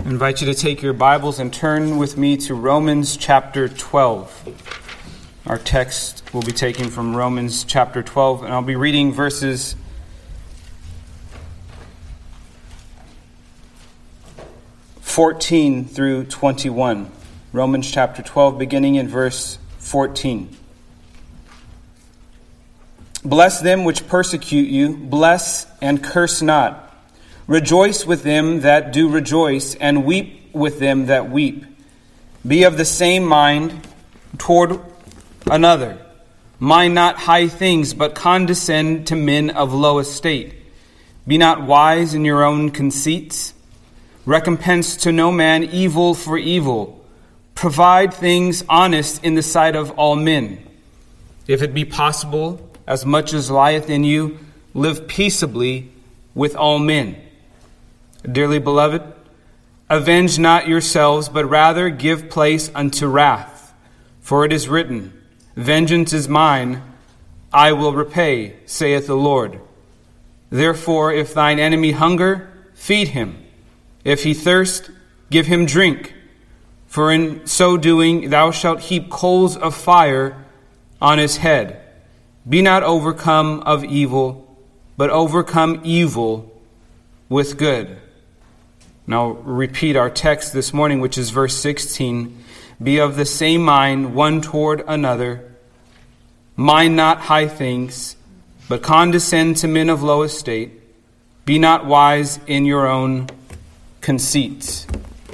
I invite you to take your Bibles and turn with me to Romans chapter 12. Our text will be taken from Romans chapter 12, and I'll be reading verses 14 through 21. Romans chapter 12, beginning in verse 14. Bless them which persecute you, bless and curse not. Rejoice with them that do rejoice, and weep with them that weep. Be of the same mind toward another. Mind not high things, but condescend to men of low estate. Be not wise in your own conceits. Recompense to no man evil for evil. Provide things honest in the sight of all men. If it be possible, as much as lieth in you, live peaceably with all men. Dearly beloved, avenge not yourselves, but rather give place unto wrath. For it is written, Vengeance is mine, I will repay, saith the Lord. Therefore, if thine enemy hunger, feed him. If he thirst, give him drink. For in so doing thou shalt heap coals of fire on his head. Be not overcome of evil, but overcome evil with good. Now repeat our text this morning, which is verse 16. Be of the same mind one toward another. Mind not high things, but condescend to men of low estate. Be not wise in your own conceits.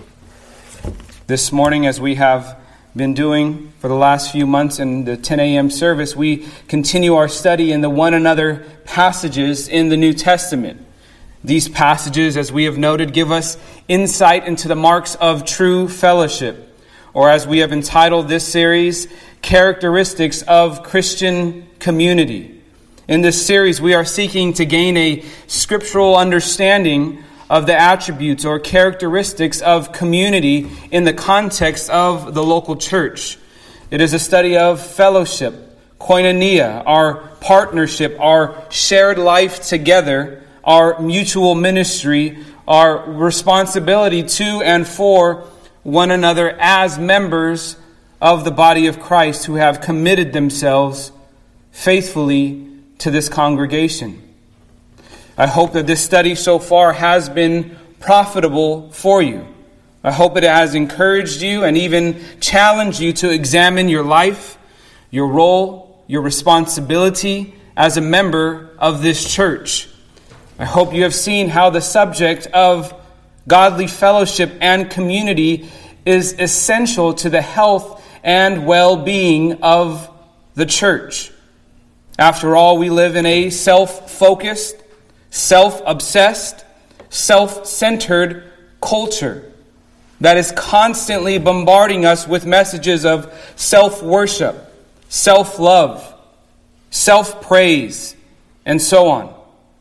This morning, as we have been doing for the last few months in the 10 a.m. service, we continue our study in the one another passages in the New Testament. These passages, as we have noted, give us insight into the marks of true fellowship, or as we have entitled this series, Characteristics of Christian Community. In this series, we are seeking to gain a scriptural understanding of the attributes or characteristics of community in the context of the local church. It is a study of fellowship, koinonia, our partnership, our shared life together, our mutual ministry, our responsibility to and for one another as members of the body of Christ who have committed themselves faithfully to this congregation. I hope that this study so far has been profitable for you. I hope it has encouraged you and even challenged you to examine your life, your role, your responsibility as a member of this church. I hope you have seen how the subject of godly fellowship and community is essential to the health and well-being of the church. After all, we live in a self-focused, self-obsessed, self-centered culture that is constantly bombarding us with messages of self-worship, self-love, self-praise, and so on.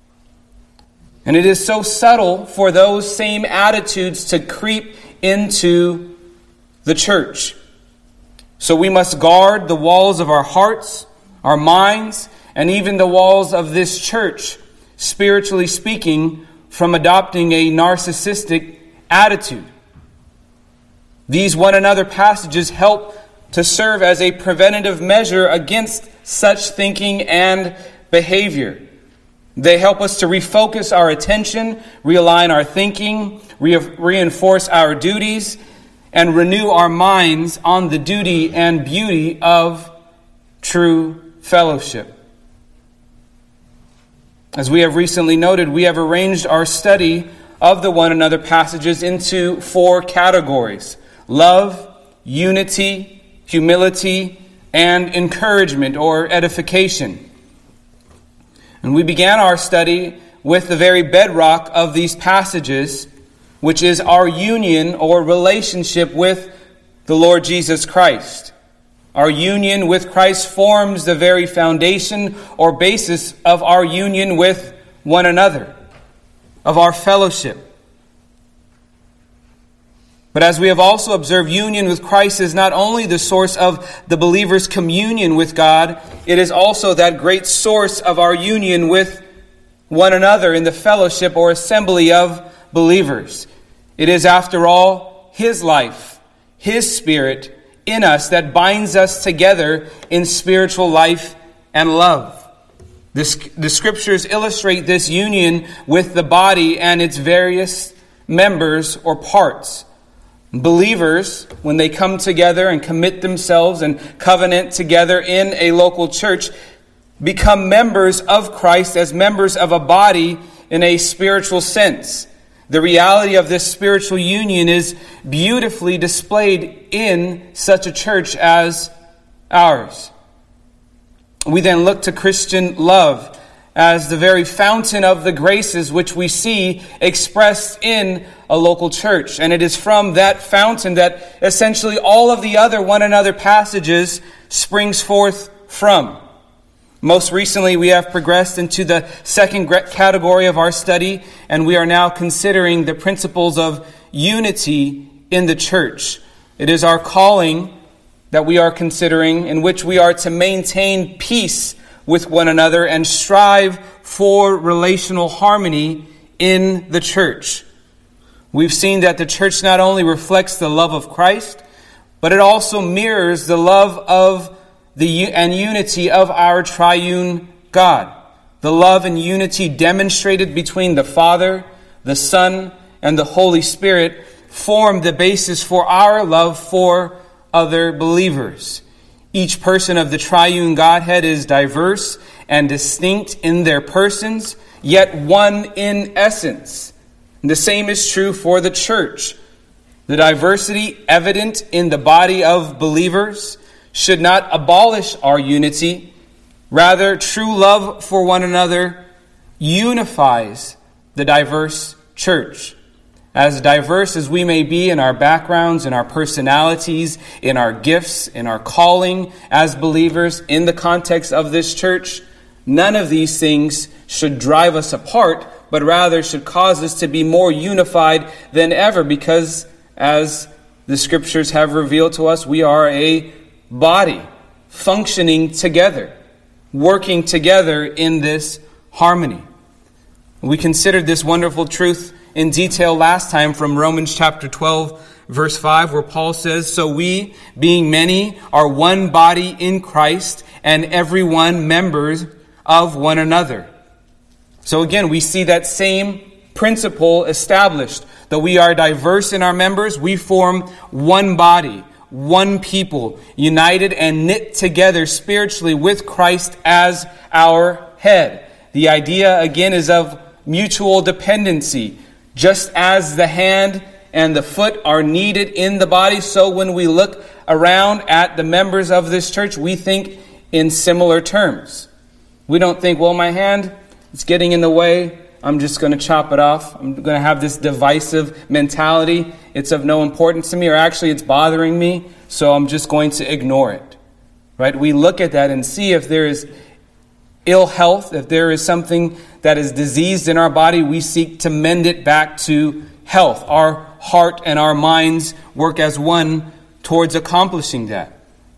And it is so subtle for those same attitudes to creep into the church. So we must guard the walls of our hearts, our minds, and even the walls of this church, spiritually speaking, from adopting a narcissistic attitude. These one another passages help to serve as a preventative measure against such thinking and behavior. They help us to refocus our attention, realign our thinking, reinforce our duties, and renew our minds on the duty and beauty of true fellowship. As we have recently noted, we have arranged our study of the one another passages into 4 categories: love, unity, humility, and encouragement or edification. And we began our study with the very bedrock of these passages, which is our union or relationship with the Lord Jesus Christ. Our union with Christ forms the very foundation or basis of our union with one another, of our fellowship. But as we have also observed, union with Christ is not only the source of the believer's communion with God, it is also that great source of our union with one another in the fellowship or assembly of believers. It is, after all, His life, His Spirit in us that binds us together in spiritual life and love. The Scriptures illustrate this union with the body and its various members or parts. Believers, when they come together and commit themselves and covenant together in a local church, become members of Christ as members of a body in a spiritual sense. The reality of this spiritual union is beautifully displayed in such a church as ours. We then look to Christian love as the very fountain of the graces which we see expressed in a local church. And it is from that fountain that essentially all of the other one another passages springs forth from. Most recently, we have progressed into the second category of our study, and we are now considering the principles of unity in the church. It is our calling that we are considering, in which we are to maintain peace with one another and strive for relational harmony in the church. We've seen that the church not only reflects the love of Christ, but it also mirrors the love of and unity of our triune God. The love and unity demonstrated between the Father, the Son, and the Holy Spirit form the basis for our love for other believers. Each person of the triune Godhead is diverse and distinct in their persons, yet one in essence. And the same is true for the church. The diversity evident in the body of believers should not abolish our unity. Rather, true love for one another unifies the diverse church. As diverse as we may be in our backgrounds, in our personalities, in our gifts, in our calling as believers, in the context of this church, none of these things should drive us apart, but rather should cause us to be more unified than ever, because as the Scriptures have revealed to us, we are a body functioning together, working together in this harmony. We considered this wonderful truth in detail last time from Romans chapter 12, verse 5, where Paul says, "So we, being many, are one body in Christ, and every one members of one another." So again, we see that same principle established. Though we are diverse in our members, we form one body, one people, united and knit together spiritually with Christ as our head. The idea, again, is of mutual dependency. Just as the hand and the foot are needed in the body, so when we look around at the members of this church, we think in similar terms. We don't think, well, my hand is getting in the way, I'm just going to chop it off. I'm going to have this divisive mentality. It's of no importance to me, or actually it's bothering me, so I'm just going to ignore it. Right? We look at that and see if there is ill health, if there is something that is diseased in our body, we seek to mend it back to health. Our heart and our minds work as one towards accomplishing that.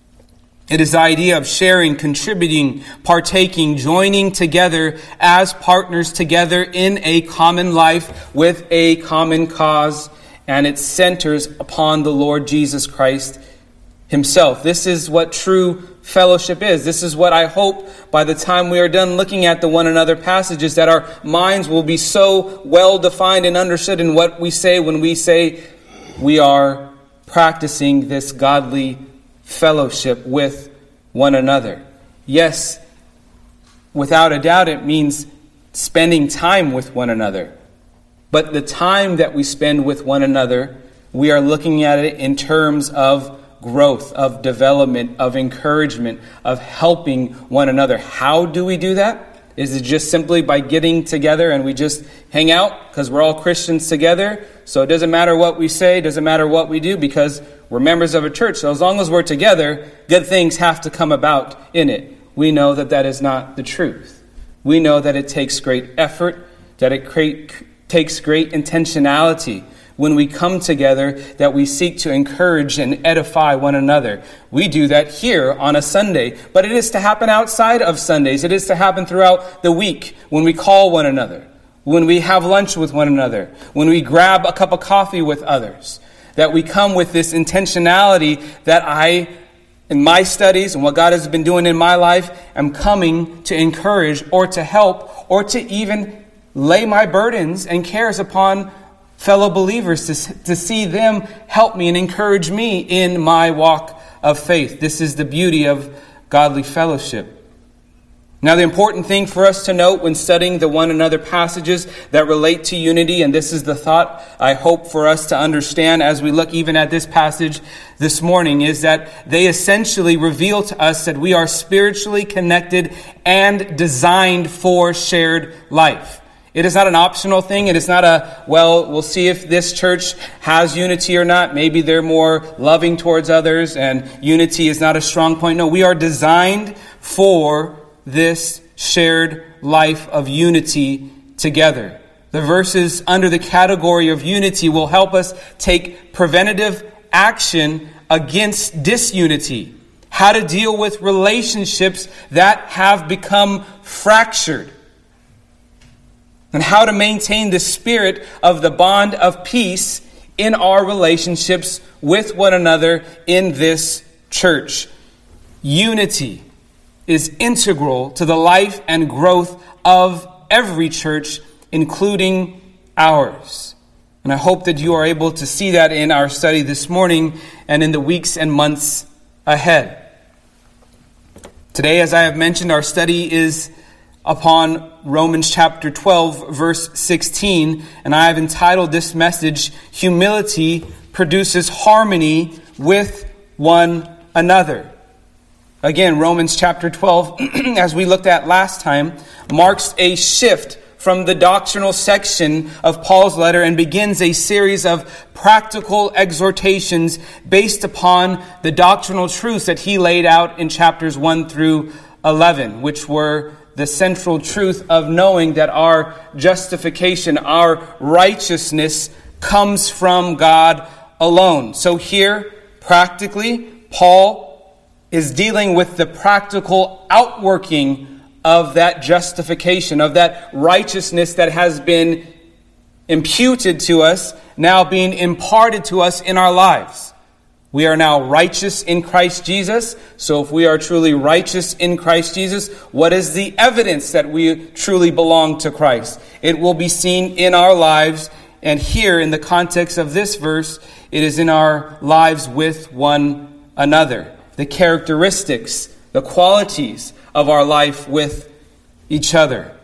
It is the idea of sharing, contributing, partaking, joining together as partners together in a common life with a common cause, and it centers upon the Lord Jesus Christ Himself. This is what true fellowship is. This is what I hope by the time we are done looking at the one another passages, that our minds will be so well defined and understood in what we say when we say we are practicing this godly fellowship with one another. Yes, without a doubt, it means spending time with one another. But the time that we spend with one another, we are looking at it in terms of growth, of development, of encouragement, of helping one another. How do we do that? Is it just simply by getting together and we just hang out because we're all Christians together? So it doesn't matter what we say, doesn't matter what we do, because we're members of a church. So as long as we're together, good things have to come about in it. We know that that is not the truth. We know that it takes great effort, that it takes great intentionality when we come together, that we seek to encourage and edify one another. We do that here on a Sunday, but it is to happen outside of Sundays. It is to happen throughout the week when we call one another. when we have lunch with one another, when we grab a cup of coffee with others, that we come with this intentionality that I, in my studies and what God has been doing in my life, am coming to encourage or to help or to even lay my burdens and cares upon fellow believers to see them help me and encourage me in my walk of faith. This is the beauty of godly fellowship. Now, the important thing for us to note when studying the one another passages that relate to unity, and this is the thought I hope for us to understand as we look even at this passage this morning, is that they essentially reveal to us that we are spiritually connected and designed for shared life. It is not an optional thing. It is not we'll see if this church has unity or not. Maybe they're more loving towards others and unity is not a strong point. No, we are designed for this shared life of unity together. The verses under the category of unity will help us take preventative action against disunity, how to deal with relationships that have become fractured, and how to maintain the spirit of the bond of peace in our relationships with one another in this church. Unity is integral to the life and growth of every church, including ours. And I hope that you are able to see that in our study this morning and in the weeks and months ahead. Today, as I have mentioned, our study is upon Romans chapter 12, verse 16, and I have entitled this message, Humility Produces Harmony with One Another. Again, Romans chapter 12, as we looked at last time, marks a shift from the doctrinal section of Paul's letter and begins a series of practical exhortations based upon the doctrinal truths that he laid out in chapters 1 through 11, which were the central truth of knowing that our justification, our righteousness, comes from God alone. So here, practically, Paul is dealing with the practical outworking of that justification, of that righteousness that has been imputed to us, now being imparted to us in our lives. We are now righteous in Christ Jesus. So if we are truly righteous in Christ Jesus, what is the evidence that we truly belong to Christ? It will be seen in our lives. And here, in the context of this verse, it is in our lives with one another. The characteristics, the qualities of our life with each other.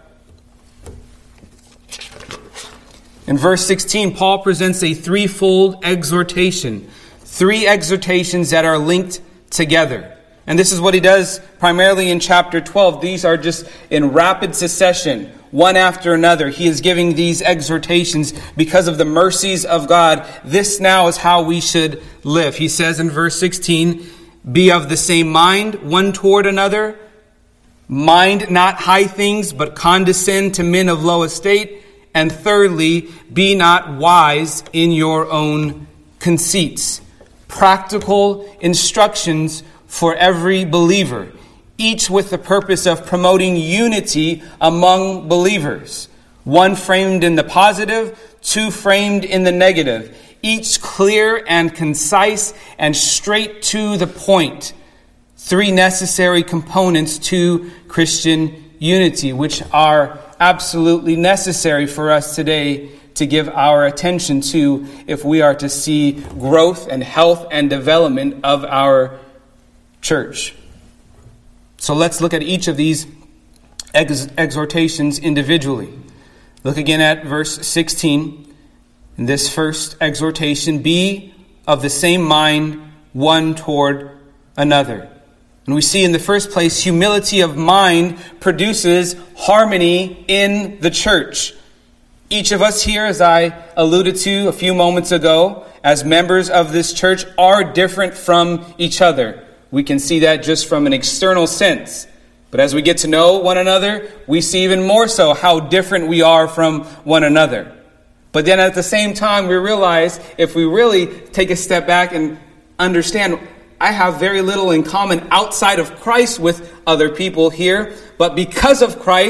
In verse 16, Paul presents a threefold exhortation. Three exhortations that are linked together. And this is what he does primarily in chapter 12. These are just in rapid succession, one after another. He is giving these exhortations because of the mercies of God. This now is how we should live. He says in verse 16, be of the same mind one toward another. Mind not high things, but condescend to men of low estate. And thirdly, be not wise in your own conceits. Practical instructions for every believer, each with the purpose of promoting unity among believers. One framed in the positive, two framed in the negative. Each clear and concise and straight to the point. Three necessary components to Christian unity, which are absolutely necessary for us today to give our attention to if we are to see growth and health and development of our church. So let's look at each of these exhortations individually. Look again at verse 16. In this first exhortation, be of the same mind one toward another. And we see in the first place, humility of mind produces harmony in the church. Each of us here, as I alluded to a few moments ago, as members of this church, are different from each other. We can see that just from an external sense. But as we get to know one another, we see even more so how different we are from one another. But then at the same time, we realize if we really take a step back and understand, I have very little in common outside of Christ with other people here. But because of Christ,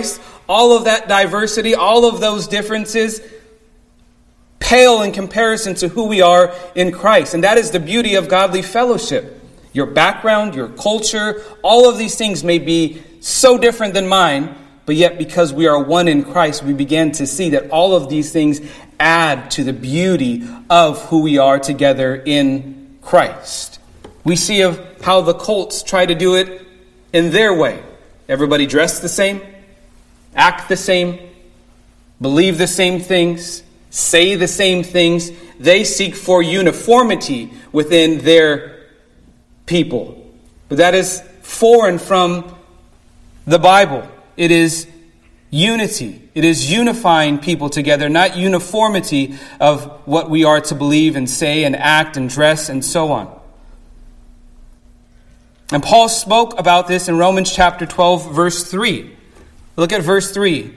all of that diversity, all of those differences pale in comparison to who we are in Christ. And that is the beauty of godly fellowship. Your background, your culture, all of these things may be so different than mine, but yet because we are one in Christ, we begin to see that all of these things add to the beauty of who we are together in Christ. We see of how the cults try to do it in their way. Everybody dressed the same, act the same, believe the same things, say the same things. They seek for uniformity within their people. But that is foreign from the Bible. It is unity. It is unifying people together, not uniformity of what we are to believe and say and act and dress and so on. And Paul spoke about this in Romans chapter 12, verse 3. Look at verse 3.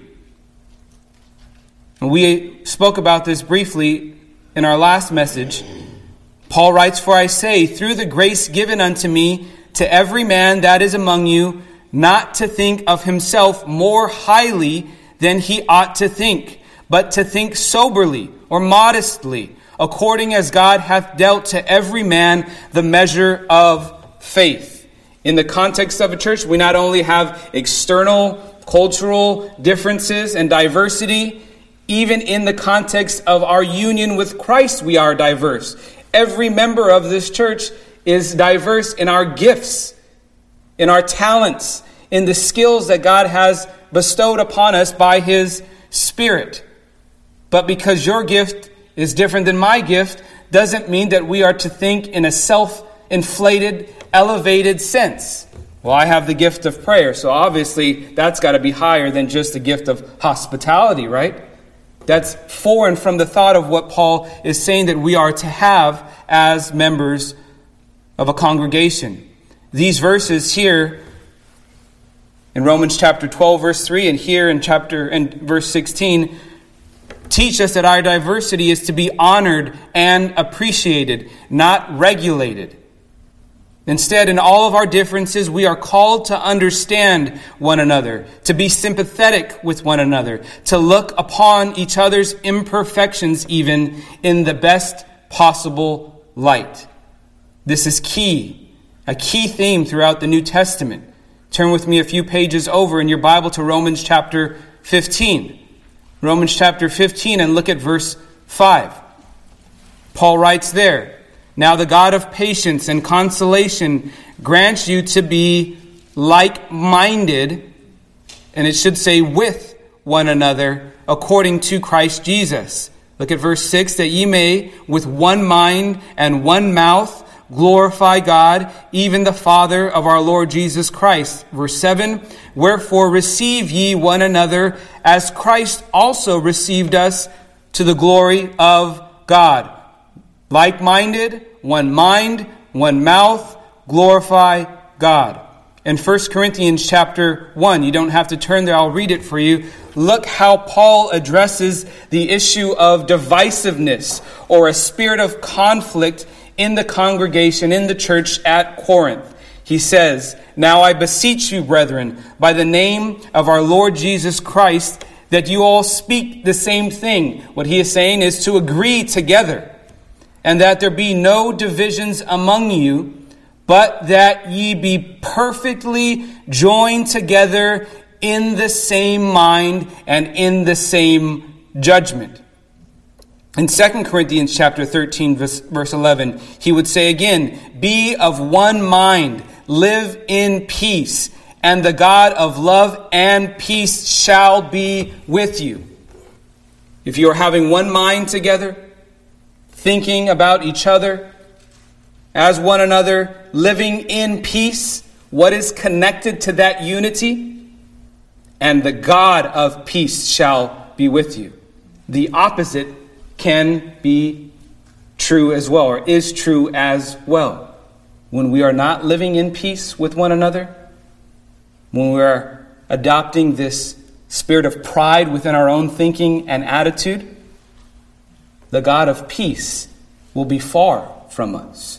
And we spoke about this briefly in our last message. Paul writes, "For I say, through the grace given unto me, to every man that is among you, not to think of himself more highly than he ought to think, but to think soberly or modestly, according as God hath dealt to every man the measure of faith." In the context of a church, we not only have external cultural differences and diversity, even in the context of our union with Christ, we are diverse. Every member of this church is diverse in our gifts, in our talents, in the skills that God has bestowed upon us by His Spirit. But because your gift is different than my gift, doesn't mean that we are to think in a self-inflated, elevated sense. Well, I have the gift of prayer, so obviously that's got to be higher than just the gift of hospitality, right? That's foreign from the thought of what Paul is saying that we are to have as members of a congregation. These verses here in Romans chapter 12, verse 3, and here in verse 16, teach us that our diversity is to be honored and appreciated, not regulated. Instead, in all of our differences, we are called to understand one another, to be sympathetic with one another, to look upon each other's imperfections even in the best possible light. This is key, a key theme throughout the New Testament. Turn with me a few pages over in your Bible to Romans chapter 15. Romans chapter 15, and look at verse 5. Paul writes there, "Now the God of patience and consolation grants you to be like-minded," and it should say with one another, "according to Christ Jesus." Look at verse 6, "that ye may with one mind and one mouth glorify God, even the Father of our Lord Jesus Christ." Verse 7, "Wherefore receive ye one another, as Christ also received us to the glory of God." Like-minded, one mind, one mouth, glorify God. In 1 Corinthians chapter 1, you don't have to turn there, I'll read it for you. Look how Paul addresses the issue of divisiveness or a spirit of conflict in the congregation, in the church at Corinth. He says, "Now I beseech you, brethren, by the name of our Lord Jesus Christ, that you all speak the same thing." What he is saying is to agree together, and that there be no divisions among you, but that ye be perfectly joined together in the same mind and in the same judgment. In 2 Corinthians chapter 13, verse 11, he would say again, "Be of one mind, live in peace, and the God of love and peace shall be with you." If you are having one mind together, thinking about each other as one another, living in peace, what is connected to that unity? "And the God of peace shall be with you." The opposite can be true as well, or is true as well. When we are not living in peace with one another, when we are adopting this spirit of pride within our own thinking and attitude, the God of peace will be far from us.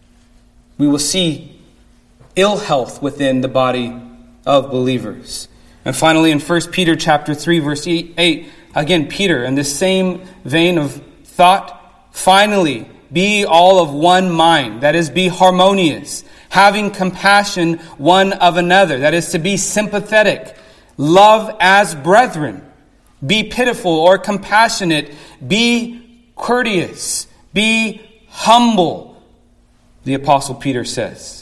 We will see ill health within the body of believers. And finally, in 1 Peter chapter 3, verse 8, again, Peter, in the same vein of thought, finally, be all of one mind, that is, be harmonious, having compassion one of another, that is, to be sympathetic, love as brethren, be pitiful or compassionate, be courteous, be humble, the Apostle Peter says.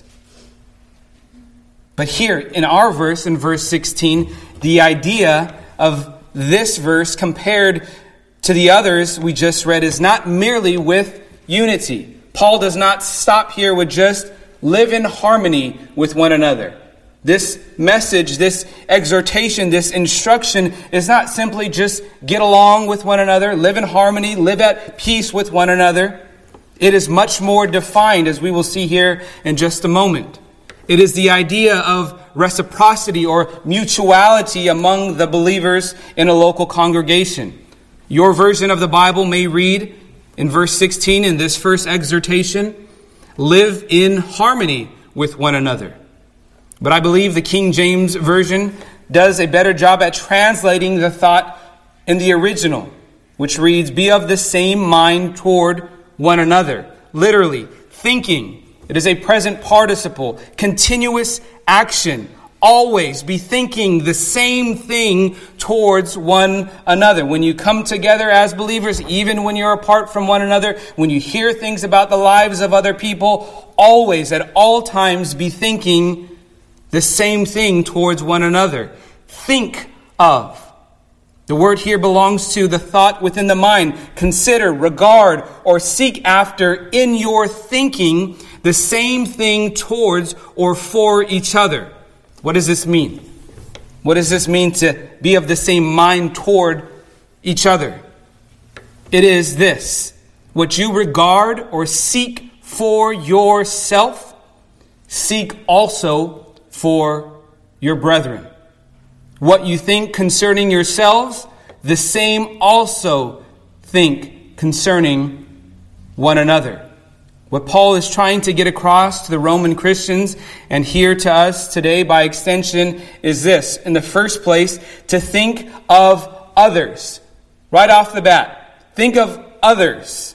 But here, in our verse, in verse 16, the idea of this verse compared to the others we just read is not merely with unity. Paul does not stop here with just live in harmony with one another. This message, this exhortation, this instruction is not simply just get along with one another, live in harmony, live at peace with one another. It is much more defined, as we will see here in just a moment. It is the idea of reciprocity or mutuality among the believers in a local congregation. Your version of the Bible may read in verse 16 in this first exhortation, live in harmony with one another. But I believe the King James Version does a better job at translating the thought in the original, which reads, be of the same mind toward one another. Literally, thinking. It is a present participle, continuous action. Always be thinking the same thing towards one another. When you come together as believers, even when you're apart from one another, when you hear things about the lives of other people, always, at all times, be thinking the same thing towards one another. Think of. The word here belongs to the thought within the mind. Consider, regard, or seek after in your thinking the same thing towards or for each other. What does this mean? What does this mean to be of the same mind toward each other? It is this. What you regard or seek for yourself, seek also for your brethren. What you think concerning yourselves, the same also think concerning one another. What Paul is trying to get across to the Roman Christians and here to us today by extension is this. In the first place, to think of others. Right off the bat, think of others.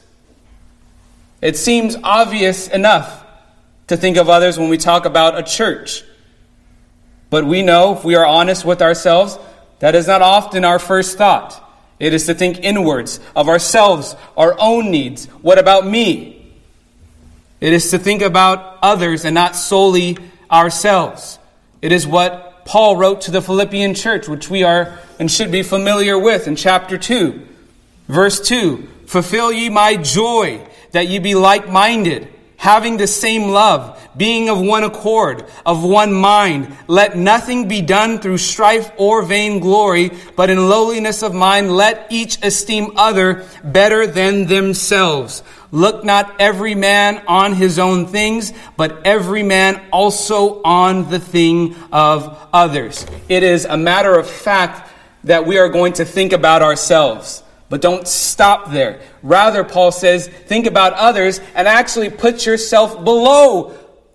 It seems obvious enough to think of others when we talk about a church. But we know, if we are honest with ourselves, that is not often our first thought. It is to think inwards of ourselves, our own needs. What about me? It is to think about others and not solely ourselves. It is what Paul wrote to the Philippian church, which we are and should be familiar with in chapter 2. Verse 2, fulfill ye my joy, that ye be like-minded, having the same love, being of one accord, of one mind. Let nothing be done through strife or vainglory, but in lowliness of mind let each esteem other better than themselves. Look not every man on his own things, but every man also on the thing of others. It is a matter of fact that we are going to think about ourselves. But don't stop there. Rather, Paul says, think about others and actually put yourself below.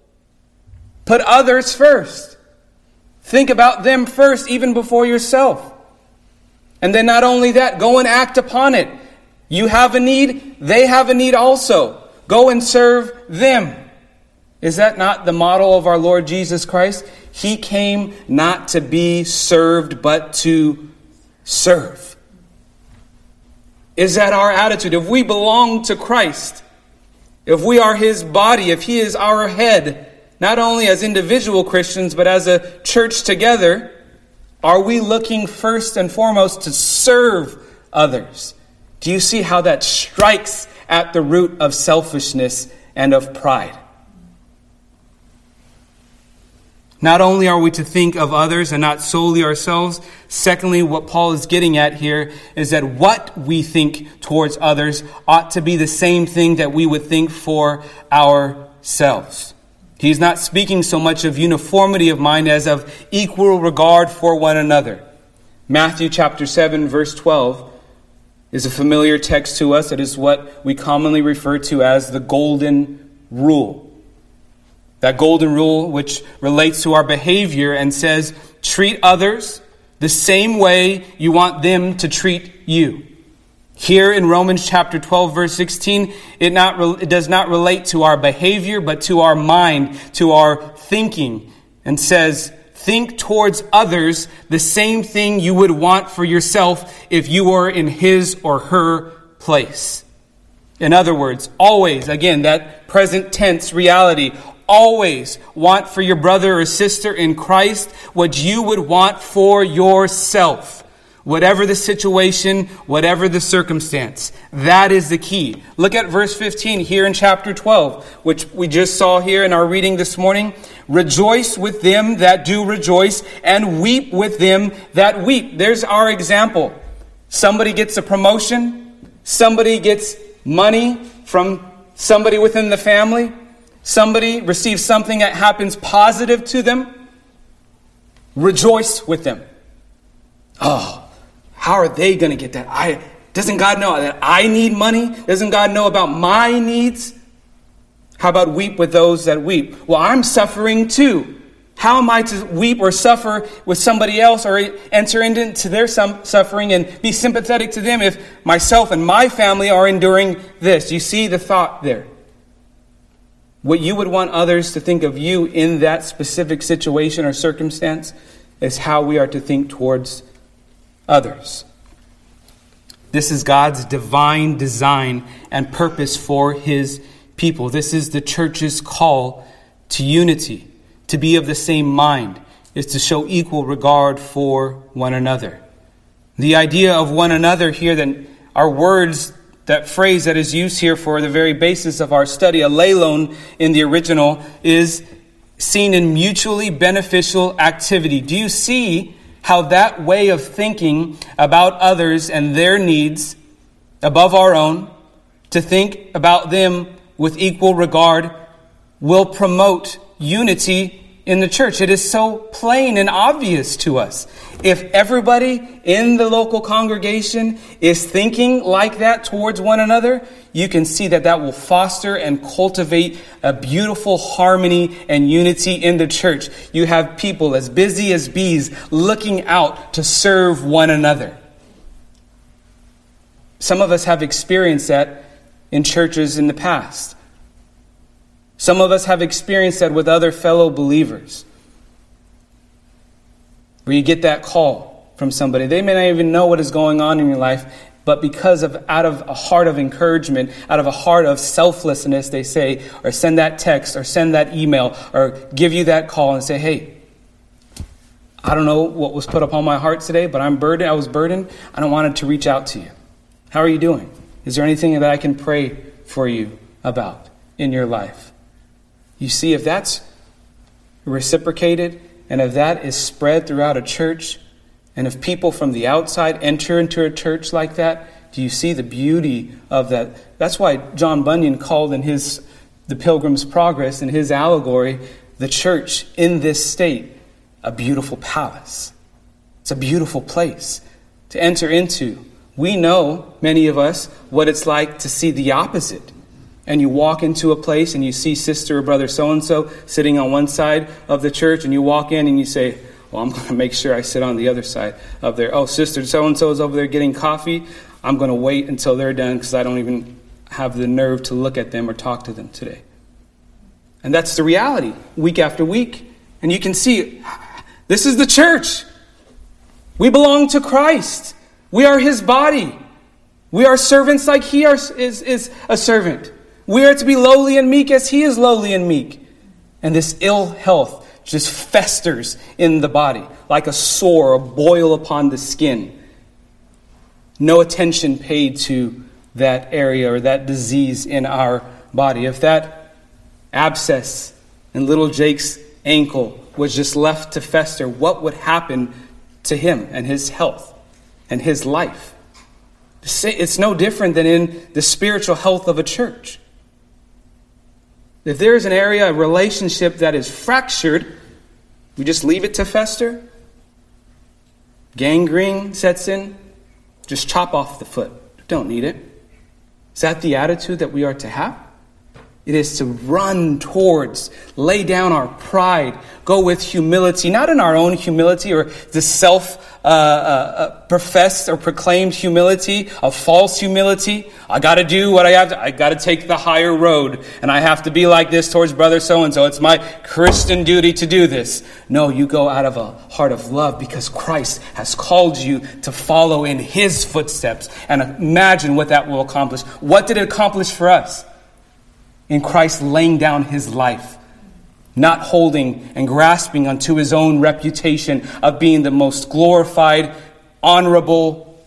Put others first. Think about them first, even before yourself. And then not only that, go and act upon it. You have a need, they have a need also. Go and serve them. Is that not the model of our Lord Jesus Christ? He came not to be served, but to serve. Is that our attitude? If we belong to Christ, if we are His body, if He is our head, not only as individual Christians, but as a church together, are we looking first and foremost to serve others? Do you see how that strikes at the root of selfishness and of pride? Not only are we to think of others and not solely ourselves, secondly, what Paul is getting at here is that what we think towards others ought to be the same thing that we would think for ourselves. He's not speaking so much of uniformity of mind as of equal regard for one another. Matthew chapter 7, verse 12 is a familiar text to us. It is what we commonly refer to as the golden rule. That golden rule which relates to our behavior and says, treat others the same way you want them to treat you. Here in Romans chapter 12, verse 16, it does not relate to our behavior, but to our mind, to our thinking, and says, think towards others the same thing you would want for yourself if you were in his or her place. In other words, always, again, that present tense reality, always want for your brother or sister in Christ what you would want for yourself. Whatever the situation, whatever the circumstance. That is the key. Look at verse 15 here in chapter 12, which we just saw here in our reading this morning. Rejoice with them that do rejoice, and weep with them that weep. There's our example. Somebody gets a promotion. Somebody gets money from somebody within the family. Somebody receives something that happens positive to them. Rejoice with them. Oh, how are they going to get that? Doesn't God know that I need money? Doesn't God know about my needs? How about weep with those that weep? Well, I'm suffering too. How am I to weep or suffer with somebody else or enter into their suffering and be sympathetic to them if myself and my family are enduring this? You see the thought there. What you would want others to think of you in that specific situation or circumstance is how we are to think towards others. This is God's divine design and purpose for his people. This is the church's call to unity, to be of the same mind, is to show equal regard for one another. The idea of one another here, that our words, that phrase that is used here for the very basis of our study, alelon in the original, is seen in mutually beneficial activity. Do you see how that way of thinking about others and their needs above our own, to think about them with equal regard, will promote unity in the church? It is so plain and obvious to us. If everybody in the local congregation is thinking like that towards one another, you can see that that will foster and cultivate a beautiful harmony and unity in the church. You have people as busy as bees looking out to serve one another. Some of us have experienced that in churches in the past. Some of us have experienced that with other fellow believers, where you get that call from somebody. They may not even know what is going on in your life, but because of out of a heart of encouragement, out of a heart of selflessness, they say, or send that text, or send that email, or give you that call and say, hey, I don't know what was put upon my heart today, but I was burdened, and I wanted to reach out to you. How are you doing? Is there anything that I can pray for you about in your life? You see, if that's reciprocated, and if that is spread throughout a church, and if people from the outside enter into a church like that, do you see the beauty of that? That's why John Bunyan called in The Pilgrim's Progress, in his allegory, the church in this state a beautiful palace. It's a beautiful place to enter into. We know, many of us, what it's like to see the opposite. And you walk into a place and you see sister or brother so-and-so sitting on one side of the church, and you walk in and you say, well, I'm going to make sure I sit on the other side of there. Oh, sister so-and-so is over there getting coffee. I'm going to wait until they're done because I don't even have the nerve to look at them or talk to them today. And that's the reality, week after week. And you can see, this is the church. We belong to Christ. We are his body. We are servants like he is a servant. We are to be lowly and meek as he is lowly and meek. And this ill health just festers in the body like a sore, a boil upon the skin. No attention paid to that area or that disease in our body. If that abscess in little Jake's ankle was just left to fester, what would happen to him and his health and his life? It's no different than in the spiritual health of a church. If there's an area, a relationship that is fractured, we just leave it to fester. Gangrene sets in. Just chop off the foot. Don't need it. Is that the attitude that we are to have? It is to run towards, lay down our pride, go with humility, not in our own humility or the professed or proclaimed humility, a false humility. I got to do what I have to. I got to take the higher road, and I have to be like this towards brother so-and-so. It's my Christian duty to do this. No, you go out of a heart of love because Christ has called you to follow in his footsteps. And imagine what that will accomplish. What did it accomplish for us? In Christ laying down his life, not holding and grasping onto his own reputation of being the most glorified, honorable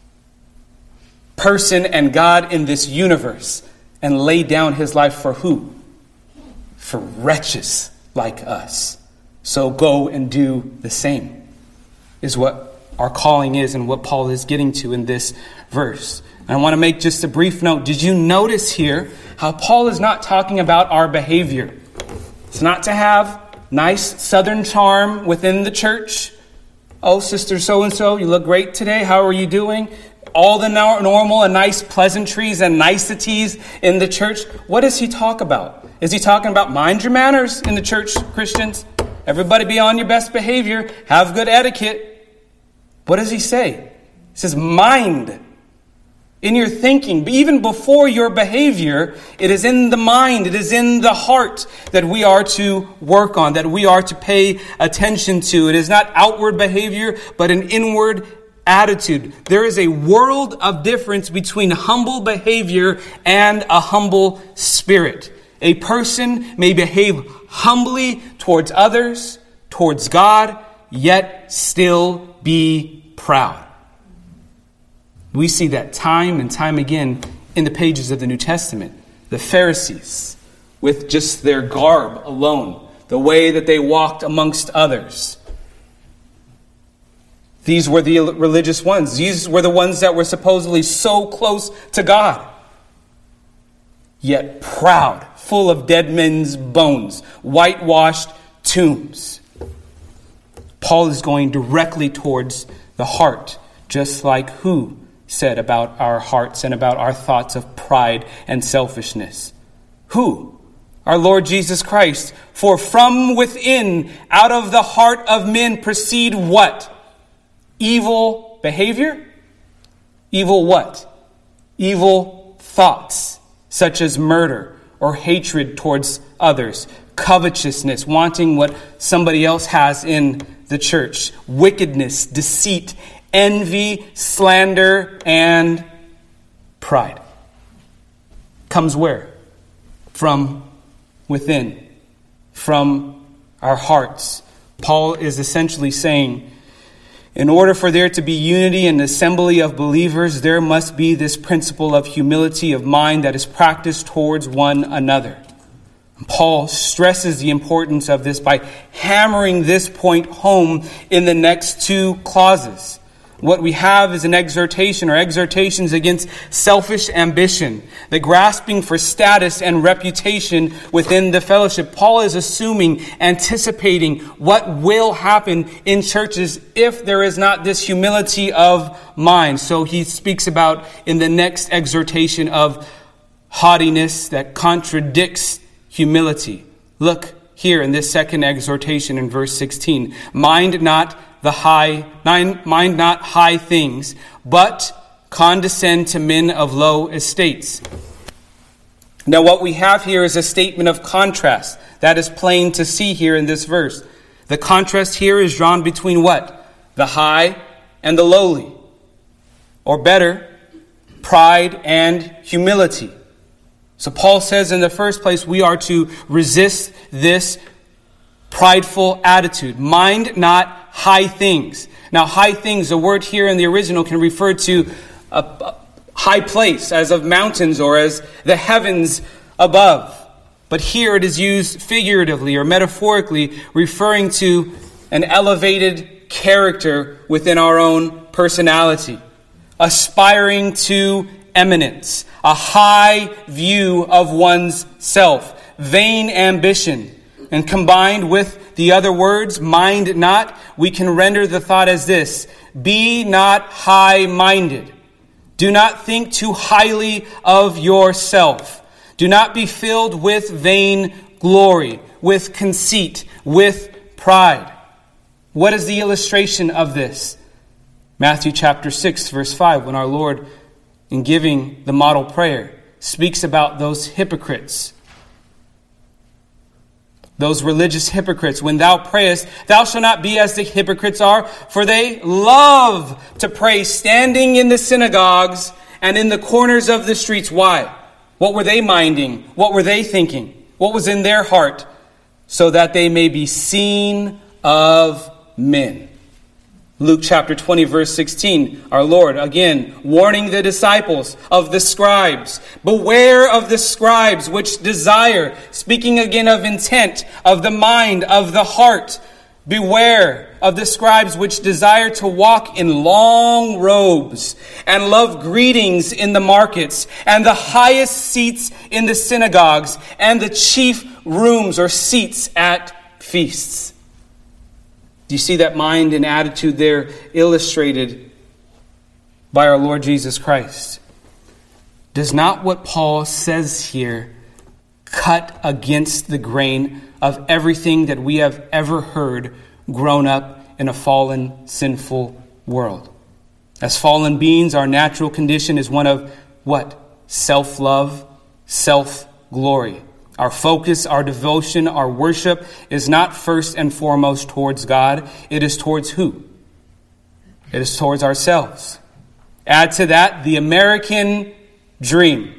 person and God in this universe, and laid down his life for who? For wretches like us. So go and do the same, is what our calling is and what Paul is getting to in this verse. And I want to make just a brief note. Did you notice here how Paul is not talking about our behavior? It's not to have nice southern charm within the church. Oh, sister so-and-so, you look great today. How are you doing? All the normal and nice pleasantries and niceties in the church. What does he talk about? Is he talking about mind your manners in the church, Christians? Everybody be on your best behavior. Have good etiquette. What does he say? He says mind. In your thinking, even before your behavior, it is in the mind, it is in the heart that we are to work on, that we are to pay attention to. It is not outward behavior, but an inward attitude. There is a world of difference between humble behavior and a humble spirit. A person may behave humbly towards others, towards God, yet still be proud. We see that time and time again in the pages of the New Testament. The Pharisees, with just their garb alone, the way that they walked amongst others. These were the religious ones. These were the ones that were supposedly so close to God. Yet proud, full of dead men's bones, whitewashed tombs. Paul is going directly towards the heart, just like who said about our hearts and about our thoughts of pride and selfishness. Who? Our Lord Jesus Christ. For from within, out of the heart of men proceed what? Evil behavior? Evil what? Evil thoughts, such as murder or hatred towards others, covetousness, wanting what somebody else has in the church, wickedness, deceit, envy, slander, and pride. Comes where? From within. From our hearts. Paul is essentially saying, in order for there to be unity and assembly of believers, there must be this principle of humility of mind that is practiced towards one another. Paul stresses the importance of this by hammering this point home in the next two clauses. What we have is an exhortation or exhortations against selfish ambition, the grasping for status and reputation within the fellowship. Paul is assuming, anticipating what will happen in churches if there is not this humility of mind. So he speaks about in the next exhortation of haughtiness that contradicts humility. Look here in this second exhortation in verse 16. Mind not high things, but condescend to men of low estates. Now what we have here is a statement of contrast that is plain to see here in this verse. The contrast here is drawn between what? The high and the lowly. Or better, pride and humility. So Paul says in the first place, we are to resist this prideful attitude. Mind not high things. Now, high things, the word here in the original can refer to a high place, as of mountains or as the heavens above. But here it is used figuratively or metaphorically, referring to an elevated character within our own personality, aspiring to eminence, a high view of one's self, vain ambition. And combined with the other words, mind not, we can render the thought as this: be not high-minded. Do not think too highly of yourself. Do not be filled with vain glory, with conceit, with pride. What is the illustration of this? Matthew chapter 6, verse 5, when our Lord, in giving the model prayer, speaks about those hypocrites. Those religious hypocrites. When thou prayest, thou shalt not be as the hypocrites are, for they love to pray standing in the synagogues and in the corners of the streets. Why? What were they minding? What were they thinking? What was in their heart? So that they may be seen of men. Luke chapter 20, verse 16, our Lord, again, warning the disciples of the scribes. Beware of the scribes which desire, speaking again of intent, of the mind, of the heart. Beware of the scribes which desire to walk in long robes and love greetings in the markets and the highest seats in the synagogues and the chief rooms or seats at feasts. Do you see that mind and attitude there illustrated by our Lord Jesus Christ? Does not what Paul says here cut against the grain of everything that we have ever heard grown up in a fallen, sinful world? As fallen beings, our natural condition is one of what? Self-love, self-glory. Our focus, our devotion, our worship is not first and foremost towards God. It is towards who? It is towards ourselves. Add to that the American dream.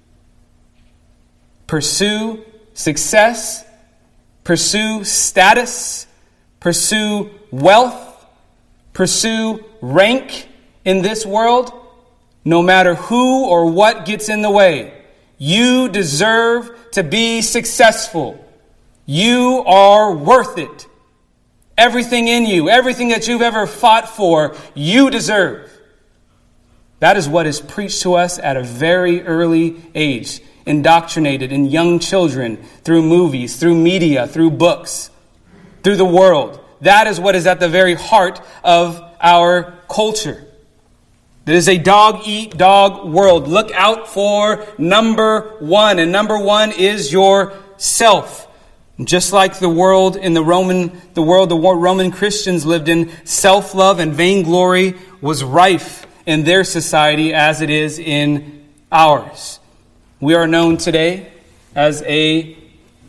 Pursue success, pursue status, pursue wealth, pursue rank in this world, no matter who or what gets in the way. You deserve to be successful. You are worth it. Everything in you, everything that you've ever fought for, you deserve. That is what is preached to us at a very early age, indoctrinated in young children through movies, through media, through books, through the world. That is what is at the very heart of our culture. It is a dog-eat-dog world. Look out for number one. And number one is yourself. Just like the world the Roman Christians lived in, self-love and vainglory was rife in their society as it is in ours. We are known today as a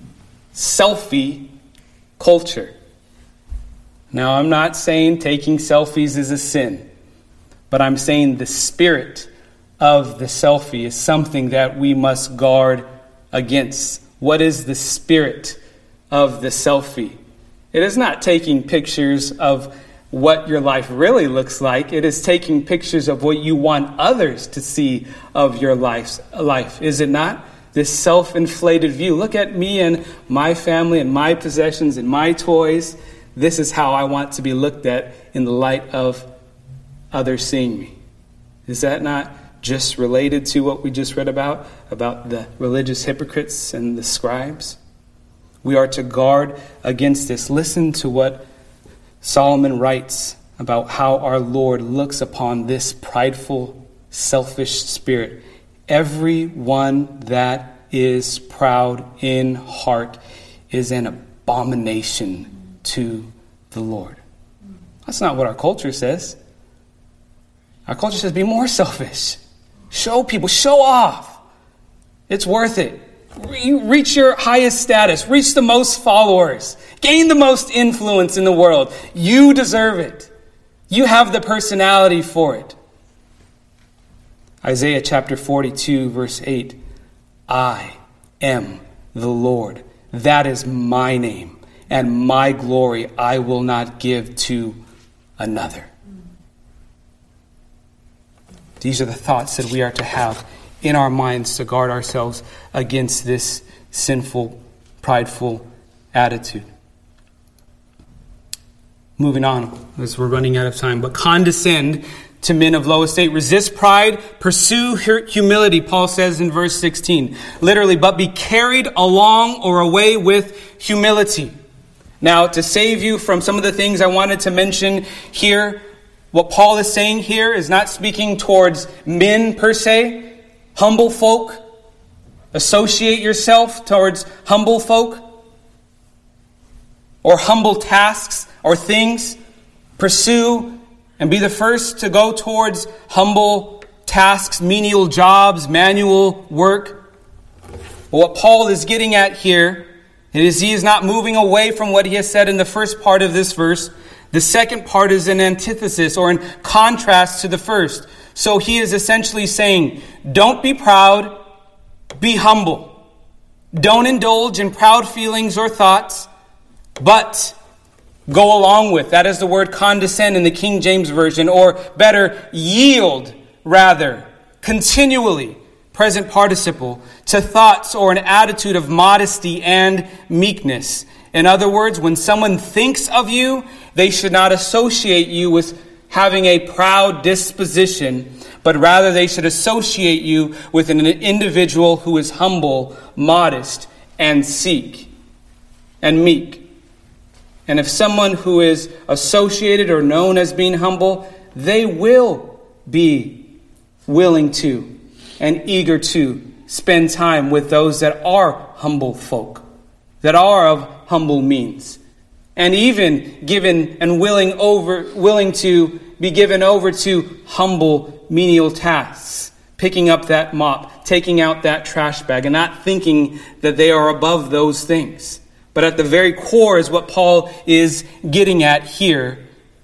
selfie culture. Now, I'm not saying taking selfies is a sin. But I'm saying the spirit of the selfie is something that we must guard against. What is the spirit of the selfie? It is not taking pictures of what your life really looks like. It is taking pictures of what you want others to see of your life. Is it not? This self-inflated view. Look at me and my family and my possessions and my toys. This is how I want to be looked at in the light of others seeing me. Is that not just related to what we just read about the religious hypocrites and the scribes? We are to guard against this. Listen to what Solomon writes about how our Lord looks upon this prideful, selfish spirit. Everyone that is proud in heart is an abomination to the Lord. That's not what our culture says. Our culture says be more selfish. Show people, show off. It's worth it. Reach your highest status. Reach the most followers. Gain the most influence in the world. You deserve it. You have the personality for it. Isaiah chapter 42, verse 8. I am the Lord. That is my name. And my glory I will not give to another. These are the thoughts that we are to have in our minds to guard ourselves against this sinful, prideful attitude. Moving on, as we're running out of time. But condescend to men of low estate. Resist pride. Pursue humility, Paul says in verse 16. Literally, but be carried along or away with humility. Now, to save you from some of the things I wanted to mention here, what Paul is saying here is not speaking towards men per se, humble folk. associate yourself towards humble folk or humble tasks or things. Pursue and be the first to go towards humble tasks, menial jobs, manual work. But what Paul is getting at here is he is not moving away from what he has said in the first part of this verse. The second part is an antithesis or in contrast to the first. So he is essentially saying, don't be proud, be humble. Don't indulge in proud feelings or thoughts, but go along with. That is the word condescend in the King James Version, or better, yield rather, continually, present participle, to thoughts or an attitude of modesty and meekness. In other words, when someone thinks of you, they should not associate you with having a proud disposition, but rather they should associate you with an individual who is humble, modest, and meek. And if someone who is associated or known as being humble, they will be willing to and eager to spend time with those that are humble folk, that are of humble means, and even given and willing to be given over to humble menial tasks, picking up that mop, taking out that trash bag, and not thinking that they are above those things. But at the very core is what Paul is getting at here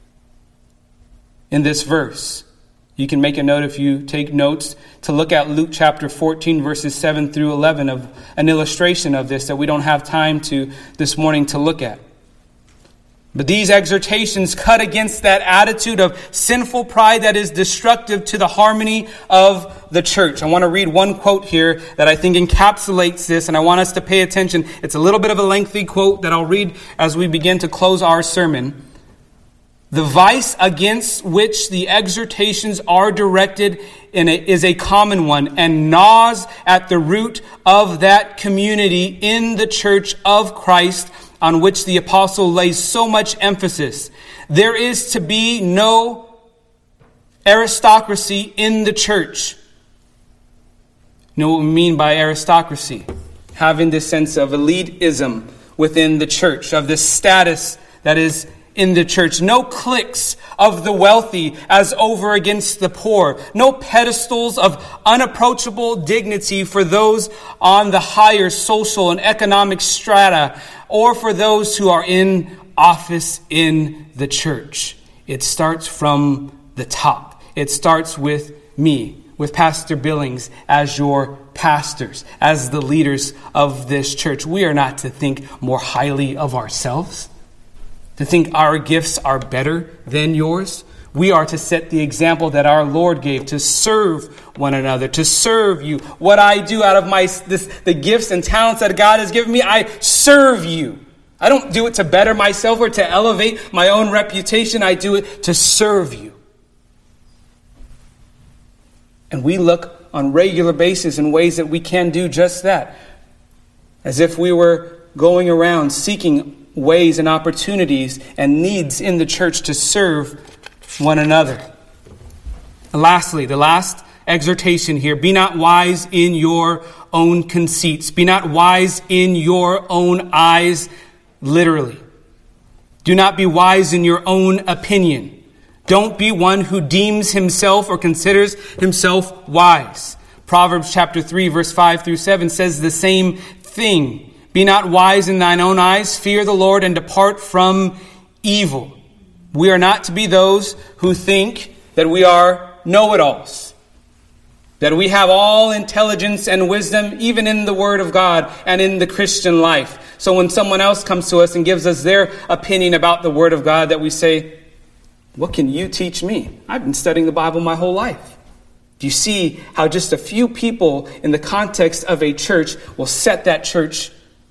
in this verse. You can make a note if you take notes to look at Luke chapter 14, verses 7 through 11 of an illustration of this that we don't have time to this morning to look at. But these exhortations cut against that attitude of sinful pride that is destructive to the harmony of the church. I want to read one quote here that I think encapsulates this, and I want us to pay attention. It's a little bit of a lengthy quote that I'll read as we begin to close our sermon. The vice against which the exhortations are directed is a common one and gnaws at the root of that community in the church of Christ on which the apostle lays so much emphasis. There is to be no aristocracy in the church. You know what we mean by aristocracy? Having this sense of elitism within the church, of this status that is in the church. No cliques of the wealthy as over against the poor. No pedestals of unapproachable dignity for those on the higher social and economic strata, or for those who are in office in the church. It starts from the top. It starts with me, with Pastor Billings as your pastors, as the leaders of this church. We are not to think more highly of ourselves, to think our gifts are better than yours. We are to set the example that our Lord gave, to serve one another, to serve you. What I do out of the gifts and talents that God has given me, I serve you. I don't do it to better myself or to elevate my own reputation. I do it to serve you. And we look on regular basis in ways that we can do just that. As if we were going around seeking ways and opportunities and needs in the church to serve one another. And lastly, the last exhortation here, be not wise in your own conceits. Be not wise in your own eyes, literally. Do not be wise in your own opinion. Don't be one who deems himself or considers himself wise. Proverbs chapter 3, verse 5 through 7 says the same thing. Be not wise in thine own eyes. Fear the Lord and depart from evil. We are not to be those who think that we are know-it-alls, that we have all intelligence and wisdom, even in the Word of God and in the Christian life. So when someone else comes to us and gives us their opinion about the Word of God, that we say, what can you teach me? I've been studying the Bible my whole life. Do you see how just a few people in the context of a church will set that church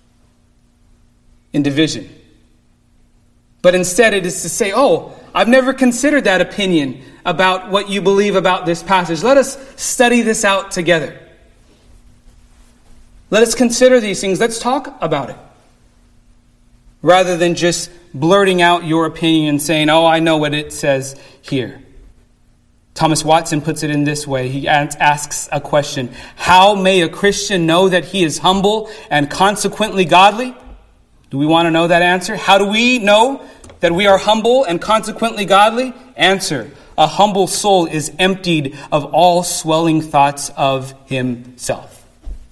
in division? But instead it is to say, oh, I've never considered that opinion about what you believe about this passage. Let us study this out together. Let us consider these things. Let's talk about it. Rather than just blurting out your opinion and saying, oh, I know what it says here. Thomas Watson puts it in this way. He asks a question: how may a Christian know that he is humble and consequently godly? Do we want to know that answer? How do we know that we are humble and consequently godly? Answer: a humble soul is emptied of all swelling thoughts of himself.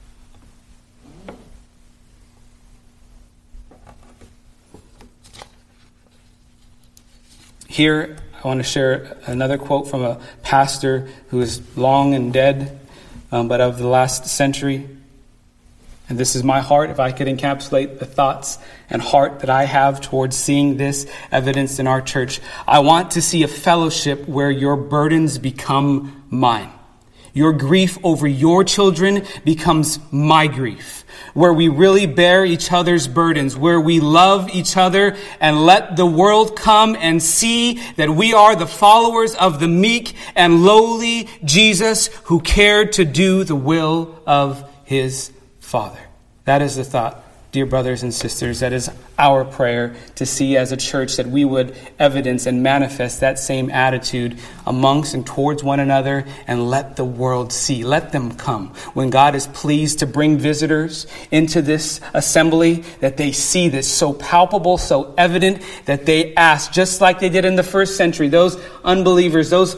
Here, I want to share another quote from a pastor who is long and dead, but of the last century. And this is my heart, if I could encapsulate the thoughts and heart that I have towards seeing this evidenced in our church. I want to see a fellowship where your burdens become mine. Your grief over your children becomes my grief. Where we really bear each other's burdens, where we love each other and let the world come and see that we are the followers of the meek and lowly Jesus who cared to do the will of his Father. That is the thought, dear brothers and sisters. That is our prayer, to see as a church that we would evidence and manifest that same attitude amongst and towards one another, and let the world see. Let them come. When God is pleased to bring visitors into this assembly, that they see this so palpable, so evident, that they ask, just like they did in the first century. Those unbelievers, those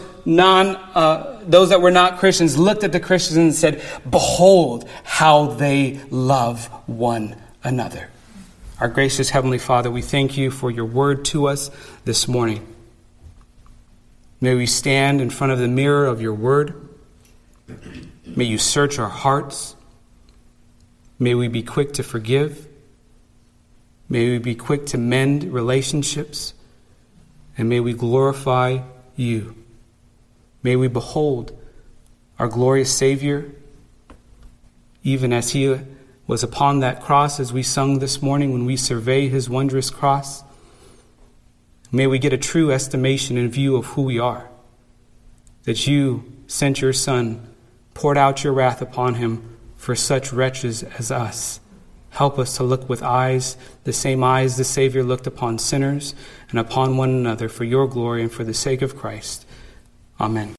that were not Christians, looked at the Christians and said, behold how they love one another. Our gracious Heavenly Father, we thank you for your word to us this morning. May we stand in front of the mirror of your word. May you search our hearts. May we be quick to forgive. May we be quick to mend relationships. And may we glorify you. May we behold our glorious Savior, even as he was upon that cross, as we sung this morning when we survey his wondrous cross. May we get a true estimation and view of who we are, that you sent your Son, poured out your wrath upon him for such wretches as us. Help us to look with eyes, the same eyes the Savior looked upon sinners and upon one another, for your glory and for the sake of Christ. Amen.